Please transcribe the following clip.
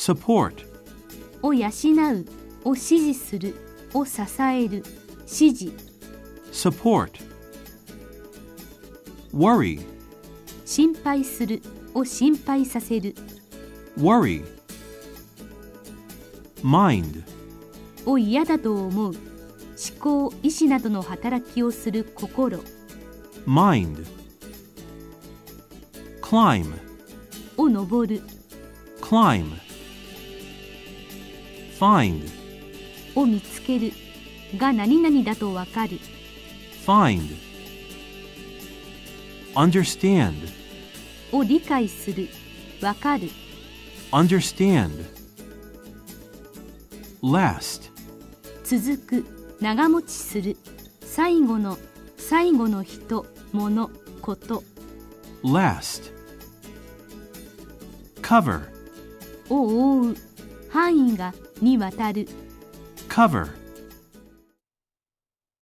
support, を養う、を支持する、を支える、支持、 support, worry, 心配する、を心配させる、 worry, mind, を嫌だと思う、思考、意志などの働きをする心、 mind, climb, を登る、 climb, find, を見つける、が何々だとわかる、 find, understand, を理解する、わかる、 understand, last, 続く、長持ちする、最後の人、物、こと、 last, cover, を覆う、範囲がにわたる、 cover,